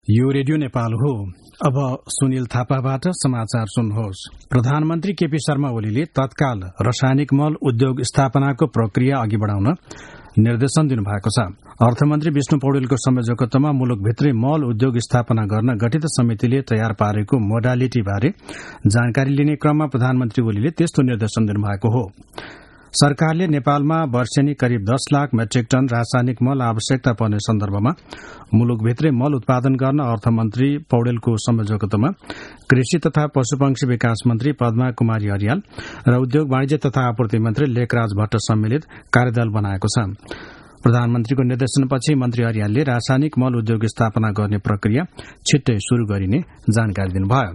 यो रेडियो नेपाल हो। अब सुनिल थापाबाट समाचार सुन्नुहोस्। प्रधानमन्त्री केपी शर्मा ओलीले तत्काल रासायनिक मल उद्योग स्थापनाको प्रक्रिया अघि बढाउन निर्देशन दिनुभएको छ। अर्थमन्त्री विष्णु पौडेलको संयोजकत्वमा मुलुकभित्रै मल उद्योग स्थापना गर्न गठित समितिले तयार पारेको मोडालिटी बारे जानकारी लिने क्रममा प्रधानमन्त्री ओलीले त्यस्तो निर्देशन दिनुभएको हो। सरकारले नेपालमा वर्षेनी करिब 10 लाख मेट्रिक टन रासायनिक मल आवश्यकता पर्ने सन्दर्भमा मुलुकभित्रै मल उत्पादन गर्न अर्थमन्त्री पौडेलको संयोजकत्वमा कृषि तथा पशुपक्षी विकास मन्त्री पद्मा कुमारी अर्याल र उद्योग वाणिज्य तथा आपूर्ति मन्त्री लेखराज भट्ट सम्मिलित कार्यदल बनाएको छ। प्रधानमन्त्रीको निर्देशनपछि मन्त्री अर्यालले रासायनिक मल उद्योग स्थापना गर्ने प्रक्रिया छिट्टै शुरू गरिने जानकारी दिनुभयो।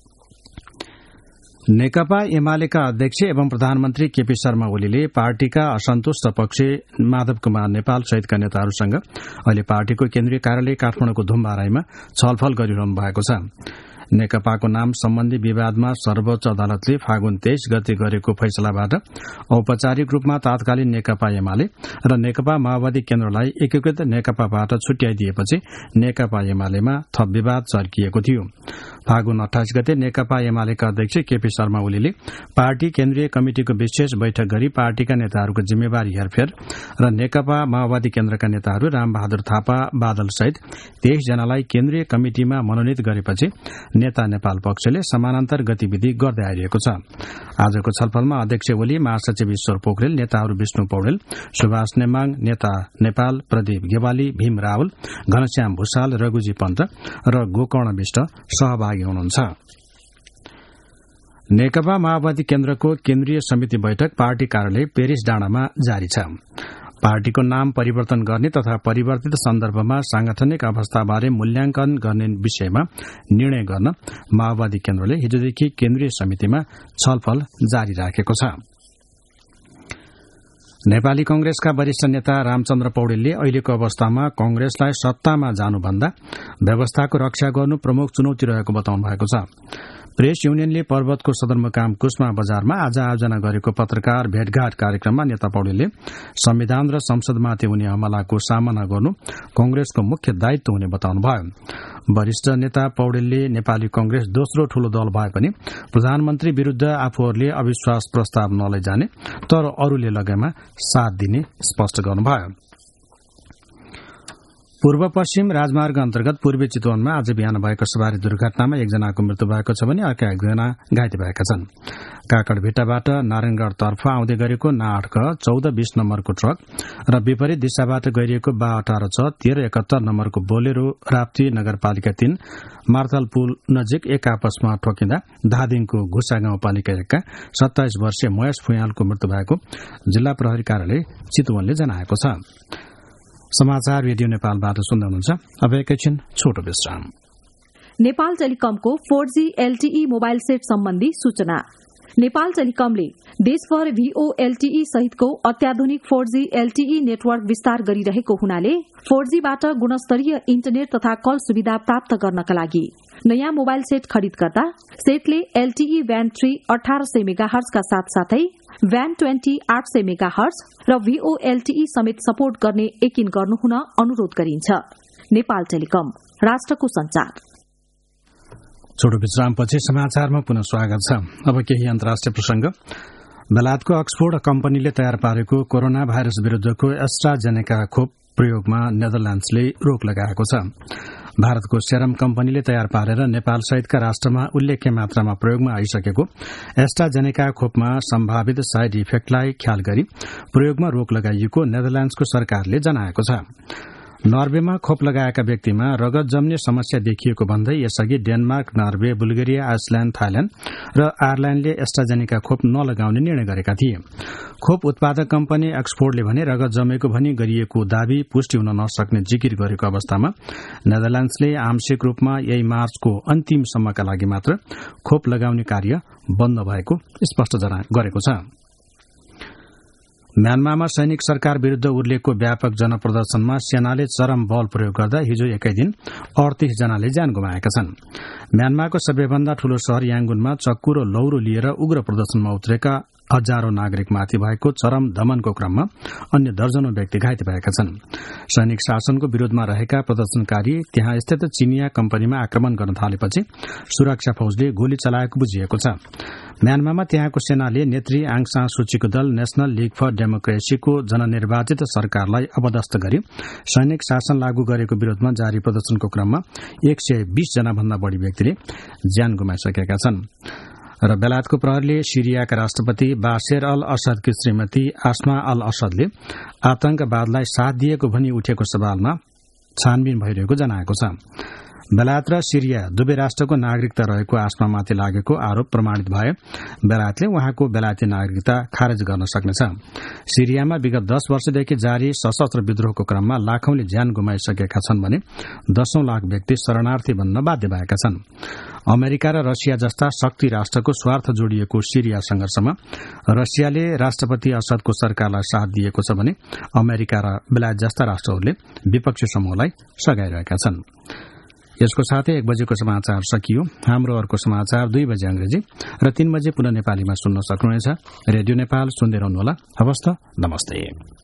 नेकपा एमालेका अध्यक्ष एवं प्रधानमन्त्री केपी शर्मा ओलीले पार्टीका असन्तुष्ट पक्षी माधव कुमार नेपाल सहितका नेताहरूसँग अहिले पार्टीको केन्द्रीय कार्यालय काठमाडौँको धुम्बाराईमा छलफल गरिरहनु भएको छ। नेकपाको नाम सम्बन्धी विवादमा सर्वोच्च अदालतले फागुन 23 गते गरेको फैसलाबाट औपचारिक रूपमा तात्कालीन नेकपा एमाले र नेकपा माओवादी केन्द्रलाई एकीकृत नेकपाबाट छुट्याइदिएपछि नेकपा एमालेमा थप विवाद चर्किएको थियो। फागुन 28 गते नेकपा एमालेका अध्यक्ष केपी शर्मा ओलीले पार्टी केन्द्रीय कमिटिको विशेष बैठक गरी पार्टीका नेताहरूको जिम्मेवारी हेरफेर र नेकपा माओवादी केन्द्रका नेताहरू रामबहादुर थापा बादल सहित 23 जनालाई केन्द्रीय कमिटिमा मनोनित गरेपछि नेता नेपाल पक्षले समानान्तर गतिविधि गर्दै आइरहेको छ। आजको छलफलमा अध्यक्ष ओली, महासचिव ईश्वर पोखरेल, नेताहरू विष्णु पौडेल, सुभाष नेमाङ, नेता नेपाल प्रदीप गेवाली, भीम रावल, घनश्याम भूषाल, रघुजी पन्त र गोकर्ण विष्ट सहभागी हुनुहुन्छ। नेकपा माओवादी केन्द्रको केन्द्रीय समिति बैठक पार्टी कार्यालय पेरिस डाँडामा जारी छ। पार्टीको नाम परिवर्तन गर्ने तथा परिवर्तित सन्दर्भमा सांगठनिक अवस्थाबारे मूल्याङ्कन गर्ने विषयमा निर्णय गर्न माओवादी केन्द्रले हिजोदेखि केन्द्रीय समितिमा छलफल जारी राखेको छ। नेपाली कंग्रेसका वरिष्ठ नेता रामचन्द्र पौडेलले अहिलेको अवस्थामा कंग्रेसलाई सत्तामा जानुभन्दा व्यवस्थाको रक्षा गर्नु प्रमुख चुनौती रहेको बताउनु भएको छ। प्रेस युनियनले पर्वतको सदरमुकाम कुस्मा बजारमा आज आयोजना गरेको पत्रकार भेटघाट कार्यक्रममा नेता पौडेलले संविधान र संसदमाथि हुने हमलाको सामना गर्नु कंग्रेसको मुख्य दायित्व हुने बताउनुभयो। वरिष्ठ नेता पौडेलले नेपाली कंग्रेस दोस्रो ठूलो दल भए पनि प्रधानमन्त्री विरूद्ध आफूहरूले अविश्वास प्रस्ताव नलैजाने तर अरूले लगेमा साथ दिने स्पष्ट गर्नुभयो। पूर्व पश्चिम राजमार्ग अन्तर्गत पूर्वी चितवनमा आज बिहान भएको सवारी दुर्घटनामा एकजनाको मृत्यु भएको छ भने अर्का एकजना घाइते भएका छन्। काकडभिट्टाबाट नारायणगढ़तर्फ आउँदै गरेको ना8 1420 नम्बरको ट्रक र विपरीत दिशाबाट गइरहेको 18 1371 नम्बरको बोलेरो राप्ती नगरपालिका 3 मार्थल पुल नजिक एक आपसमा ठोकिँदा धादिङको घुसा गाउँपालिका 1 का 27 वर्षीय महेश फुयालको मृत्यु भएको जिल्ला प्रहरी कार्यालय चितवनले जनाएको छ। समाचार रेडियो नेपालबाट सुन्दै हुनुहुन्छ। अब एकैछिन छोटो विश्राम। नेपाल टेलिकमको 4G LTE मोबाइल सेट सम्बन्धी सूचना। नेपाल टेलिकमले देशभर VOLTE सहितको अत्याधुनिक 4G LTE नेटवर्क विस्तार गरिरहेको हुनाले 4Gबाट गुणस्तरीय इन्टरनेट तथा कल सुविधा प्राप्त गर्नका लागि नयाँ मोबाइल सेट खरिद गर्दा सेटले LTE Band 3 1800 मेगाहर्ज का साथसाथै Band 20 800 मेगाहर्ज र VOLTE समेत सपोर्ट गर्ने यकिन गर्नुहुन अनुरोध गरिन्छ। नेपाल टेलिकम, राष्ट्रको संचार। छोटो विश्रामपछि समाचारमा पुनः स्वागत छ। अब केही अन्तर्राष्ट्रिय प्रसंग। बेलायतको अक्सफोर्ड कम्पनीले तयार पारेको कोरोना भाइरस विरूद्धको एस्ट्राजेनेका खोप प्रयोगमा नेदरल्याण्ड्सले रोक लगाएको छ। भारतको सेरम कम्पनीले तयार पारेर नेपाल सहितका राष्ट्रमा उल्लेख्य मात्रामा प्रयोगमा आइसकेको एस्ट्राजेनेका खोपमा सम्भावित साइड इफेक्टलाई ख्याल गरी प्रयोगमा रोक लगाइएको नेदरल्याण्ड्सको सरकारले जनाएको छ। नर्वेमा खोप लगाएका व्यक्तिमा रगत जम्ने समस्या देखिएको भन्दै यसअघि Denmark, Norway, Bulgaria, Iceland, Thailand र आयरल्याण्डले एस्ट्राजेनेका खोप नलगाउने निर्णय गरेका थिए। खोप उत्पादक कम्पनी एक्सफोर्डले भने रगत जमेको भनी गरिएको दावी पुष्टि हुन नसक्ने जिकिर गरेको अवस्थामा नेदरल्याण्ड्सले आंशिक रूपमा यही मार्चको अन्तिमसम्मका लागि मात्र खोप लगाउने कार्य बन्द भएको स्पष्ट गरेको छ। म्यानमारमा सैनिक सरकार विरूद्ध उर्लिएको व्यापक जनप्रदर्शनमा सेनाले चरम बल प्रयोग गर्दा हिजो एकै दिन 38 जनाले ज्यान गुमाएका छन्। म्यानमारको सबैभन्दा ठूलो शहर याङ्गुनमा चक्कु र लौरो लिएर उग्र प्रदर्शनमा उत्रेका हजारौं नागरिकमाथि भएको चरम दमनको क्रममा अन्य दर्जनौं व्यक्ति घाइते भएका छन्। सैनिक शासनको विरोधमा रहेका प्रदर्शनकारी त्यहाँ स्थित चिनिया कम्पनीमा आक्रमण गर्न थालेपछि सुरक्षा फौजले गोली चलाएको बुझिएको छ। म्यानमारमा त्यहाँको सेनाले नेत्री आङ सान सुचीको दल नेशनल लीग फर डेमोक्रेसीको जननिर्वाचित सरकारलाई अपदस्थ गरी सैनिक शासन लागू गरेको विरोधमा जारी प्रदर्शनको क्रममा 120 जना भन्दा बढ़ी व्यक्तिले ज्यान गुमाइसकेका छन्। र बेलायतको प्रहरीले सिरियाका राष्ट्रपति बाशर अल असदकी श्रीमती आस्मा अल असदले आतंकवादलाई साथ दिएको भनी उठेको सवालमा छानबिन भइरहेको जनाएको छ। बेलायत र सिरिया दुवै राष्ट्रको नागरिकता रहेको आस्मामाथि लागेको आरोप प्रमाणित भए बेलायतले उहाँको बेलायती नागरिकता खारेज गर्न सक्नेछ। सिरियामा विगत 10 वर्षदेखि जारी सशस्त्र विद्रोहको क्रममा लाखौंले ज्यान गुमाइसकेका छन् भने 10औं लाख व्यक्ति शरणार्थी बन्न बाध्य भएका छन्। अमेरिका र रसिया जस्ता शक्ति राष्ट्रको स्वार्थ जोडिएको सिरिया संघर्षमा रसियाले राष्ट्रपति असदको सरकारलाई साथ दिएको छ भने अमेरिका र बेलायत जस्ता राष्ट्रहरूले विपक्षी समूहलाई सघाइरहेका छन्। यसको साथै 1 बजेको समाचार सकियो। हाम्रो अर्को समाचार 2 बजे अंग्रेजी र 3 बजे पुनः नेपालीमा सुन्न सक्नुहुनेछ। रेडियो नेपाल सुन्दै रहनुहोला। हवस् त, नमस्ते।